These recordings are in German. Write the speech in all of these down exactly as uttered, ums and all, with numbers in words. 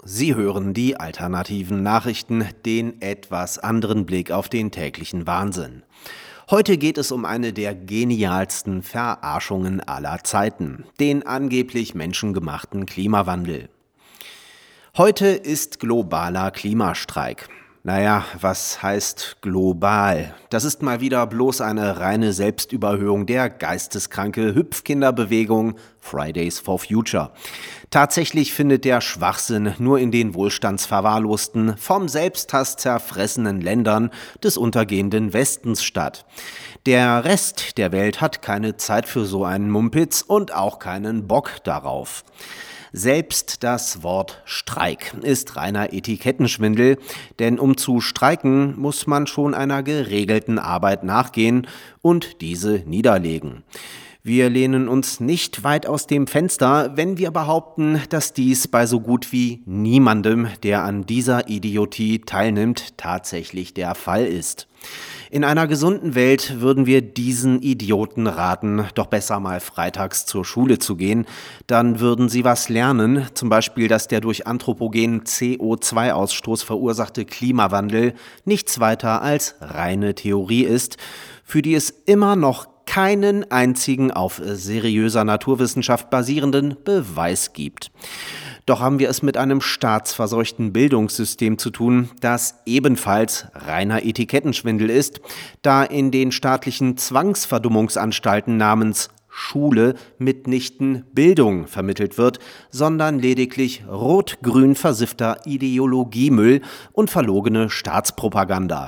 Sie hören die alternativen Nachrichten, den etwas anderen Blick auf den täglichen Wahnsinn. Heute geht es um eine der genialsten Verarschungen aller Zeiten, den angeblich menschengemachten Klimawandel. Heute ist globaler Klimastreik. Naja, was heißt global? Das ist mal wieder bloß eine reine Selbstüberhöhung der geisteskranke Hüpfkinderbewegung Fridays for Future. Tatsächlich findet der Schwachsinn nur in den wohlstandsverwahrlosten, vom Selbsthass zerfressenen Ländern des untergehenden Westens statt. Der Rest der Welt hat keine Zeit für so einen Mumpitz und auch keinen Bock darauf. Selbst das Wort Streik ist reiner Etikettenschwindel, denn um zu streiken, muss man schon einer geregelten Arbeit nachgehen und diese niederlegen. Wir lehnen uns nicht weit aus dem Fenster, wenn wir behaupten, dass dies bei so gut wie niemandem, der an dieser Idiotie teilnimmt, tatsächlich der Fall ist. In einer gesunden Welt würden wir diesen Idioten raten, doch besser mal freitags zur Schule zu gehen. Dann würden sie was lernen, zum Beispiel, dass der durch anthropogenen C O zwei Ausstoß verursachte Klimawandel nichts weiter als reine Theorie ist, für die es immer noch keinen einzigen auf seriöser Naturwissenschaft basierenden Beweis gibt. Doch haben wir es mit einem staatsverseuchten Bildungssystem zu tun, das ebenfalls reiner Etikettenschwindel ist, da in den staatlichen Zwangsverdummungsanstalten namens Schule mitnichten Bildung vermittelt wird, sondern lediglich rot-grün versiffter Ideologiemüll und verlogene Staatspropaganda.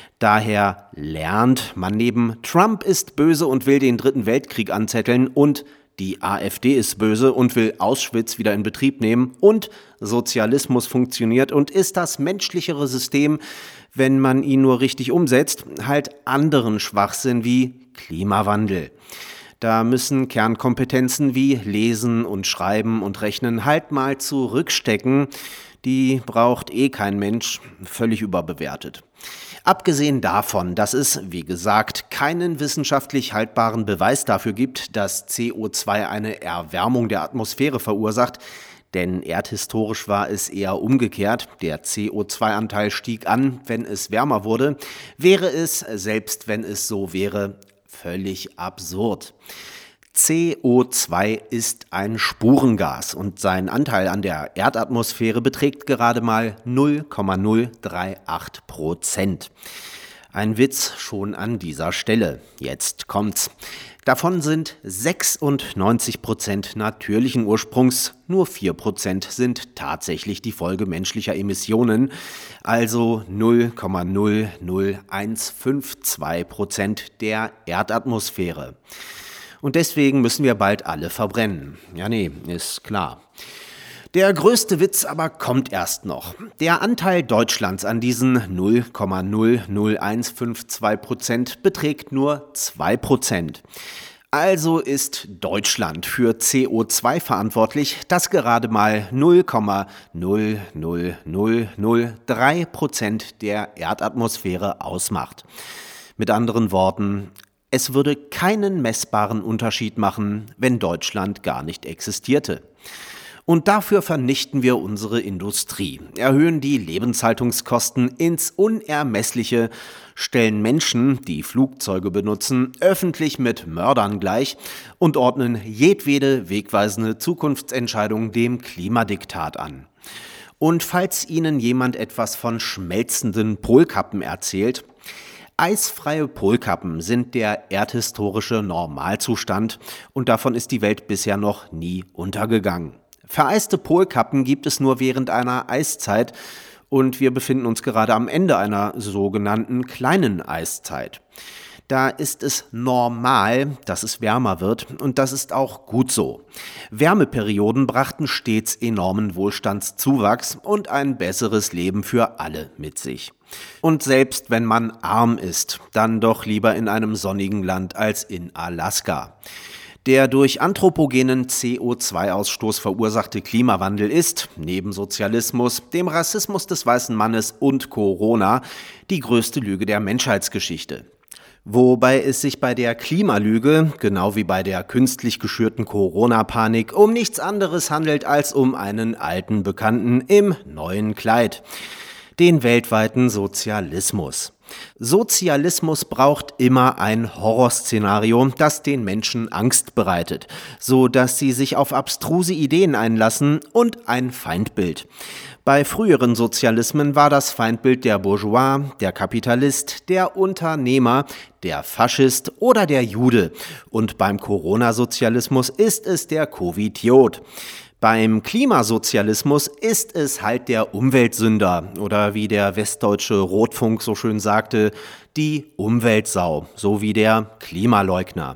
Daher lernt man neben Trump ist böse und will den Dritten Weltkrieg anzetteln und die AfD ist böse und will Auschwitz wieder in Betrieb nehmen und Sozialismus funktioniert und ist das menschlichere System, wenn man ihn nur richtig umsetzt, halt anderen Schwachsinn wie Klimawandel. Da müssen Kernkompetenzen wie Lesen und Schreiben und Rechnen halt mal zurückstecken. Die braucht eh kein Mensch, völlig überbewertet. Abgesehen davon, dass es, wie gesagt, keinen wissenschaftlich haltbaren Beweis dafür gibt, dass C O zwei eine Erwärmung der Atmosphäre verursacht, denn erdhistorisch war es eher umgekehrt, der C O zwei Anteil stieg an, wenn es wärmer wurde, wäre es, selbst wenn es so wäre, völlig absurd. C O zwei ist ein Spurengas und sein Anteil an der Erdatmosphäre beträgt gerade mal null Komma null acht Prozent. Ein Witz schon an dieser Stelle. Jetzt kommt's. Davon sind sechsundneunzig Prozent natürlichen Ursprungs, nur vier Prozent sind tatsächlich die Folge menschlicher Emissionen, also null Komma null null eins fünf zwei Prozent der Erdatmosphäre. Und deswegen müssen wir bald alle verbrennen. Ja, nee, ist klar. Der größte Witz aber kommt erst noch. Der Anteil Deutschlands an diesen null Komma null null eins fünf zwei Prozent beträgt nur zwei Prozent. Also ist Deutschland für C O zwei verantwortlich, das gerade mal null Komma null null null null drei Prozent der Erdatmosphäre ausmacht. Mit anderen Worten, es würde keinen messbaren Unterschied machen, wenn Deutschland gar nicht existierte. Und dafür vernichten wir unsere Industrie, erhöhen die Lebenshaltungskosten ins Unermessliche, stellen Menschen, die Flugzeuge benutzen, öffentlich mit Mördern gleich und ordnen jedwede wegweisende Zukunftsentscheidung dem Klimadiktat an. Und falls Ihnen jemand etwas von schmelzenden Polkappen erzählt, eisfreie Polkappen sind der erdhistorische Normalzustand und davon ist die Welt bisher noch nie untergegangen. Vereiste Polkappen gibt es nur während einer Eiszeit und wir befinden uns gerade am Ende einer sogenannten kleinen Eiszeit. Da ist es normal, dass es wärmer wird und das ist auch gut so. Wärmeperioden brachten stets enormen Wohlstandszuwachs und ein besseres Leben für alle mit sich. Und selbst wenn man arm ist, dann doch lieber in einem sonnigen Land als in Alaska. Der durch anthropogenen C O zwei Ausstoß verursachte Klimawandel ist, neben Sozialismus, dem Rassismus des weißen Mannes und Corona, die größte Lüge der Menschheitsgeschichte. Wobei es sich bei der Klimalüge, genau wie bei der künstlich geschürten Corona-Panik, um nichts anderes handelt als um einen alten Bekannten im neuen Kleid: den weltweiten Sozialismus. Sozialismus braucht immer ein Horrorszenario, das den Menschen Angst bereitet, so dass sie sich auf abstruse Ideen einlassen, und ein Feindbild. Bei früheren Sozialismen war das Feindbild der Bourgeois, der Kapitalist, der Unternehmer, der Faschist oder der Jude. Und beim Corona-Sozialismus ist es der Covidiot. Beim Klimasozialismus ist es halt der Umweltsünder oder, wie der Westdeutsche Rotfunk so schön sagte, die Umweltsau, sowie der Klimaleugner.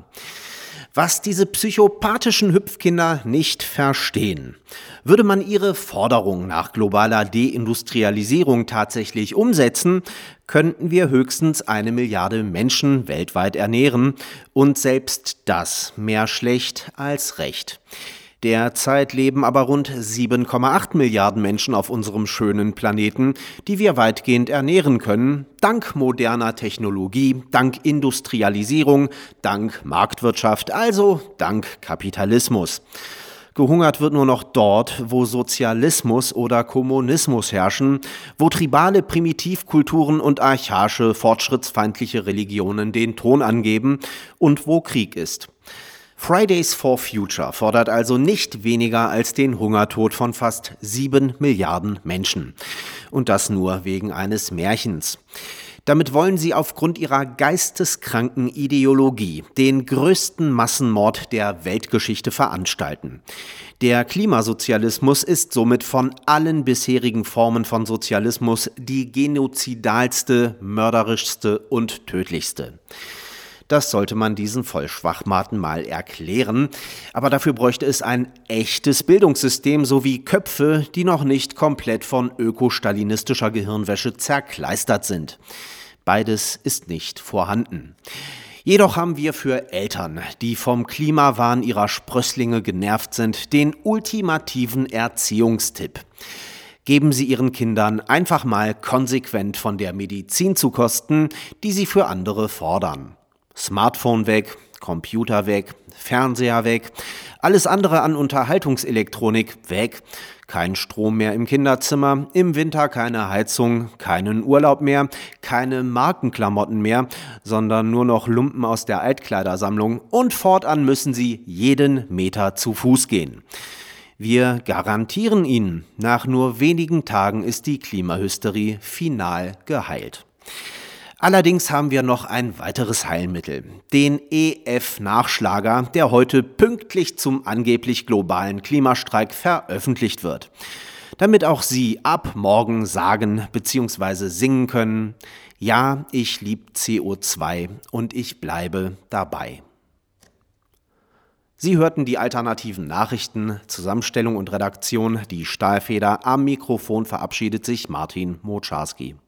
Was diese psychopathischen Hüpfkinder nicht verstehen: Würde man ihre Forderung nach globaler Deindustrialisierung tatsächlich umsetzen, könnten wir höchstens eine Milliarde Menschen weltweit ernähren, und selbst das mehr schlecht als recht. Derzeit leben aber rund sieben Komma acht Milliarden Menschen auf unserem schönen Planeten, die wir weitgehend ernähren können, dank moderner Technologie, dank Industrialisierung, dank Marktwirtschaft, also dank Kapitalismus. Gehungert wird nur noch dort, wo Sozialismus oder Kommunismus herrschen, wo tribale Primitivkulturen und archaische, fortschrittsfeindliche Religionen den Ton angeben und wo Krieg ist. Fridays for Future fordert also nicht weniger als den Hungertod von fast sieben Milliarden Menschen. Und das nur wegen eines Märchens. Damit wollen sie aufgrund ihrer geisteskranken Ideologie den größten Massenmord der Weltgeschichte veranstalten. Der Klimasozialismus ist somit von allen bisherigen Formen von Sozialismus die genozidalste, mörderischste und tödlichste. Das sollte man diesen Vollschwachmaten mal erklären, aber dafür bräuchte es ein echtes Bildungssystem sowie Köpfe, die noch nicht komplett von ökostalinistischer Gehirnwäsche zerkleistert sind. Beides ist nicht vorhanden. Jedoch haben wir für Eltern, die vom Klimawahn ihrer Sprösslinge genervt sind, den ultimativen Erziehungstipp: Geben Sie Ihren Kindern einfach mal konsequent von der Medizin zu kosten, die sie für andere fordern. Smartphone weg, Computer weg, Fernseher weg, alles andere an Unterhaltungselektronik weg, kein Strom mehr im Kinderzimmer, im Winter keine Heizung, keinen Urlaub mehr, keine Markenklamotten mehr, sondern nur noch Lumpen aus der Altkleidersammlung, und fortan müssen sie jeden Meter zu Fuß gehen. Wir garantieren Ihnen, nach nur wenigen Tagen ist die Klimahysterie final geheilt. Allerdings haben wir noch ein weiteres Heilmittel: den E F-Nachschlager, der heute pünktlich zum angeblich globalen Klimastreik veröffentlicht wird. Damit auch Sie ab morgen sagen bzw. singen können: Ja, ich lieb C O zwei und ich bleibe dabei. Sie hörten die alternativen Nachrichten, Zusammenstellung und Redaktion, die Stahlfeder. Am Mikrofon verabschiedet sich Martin Mocharski.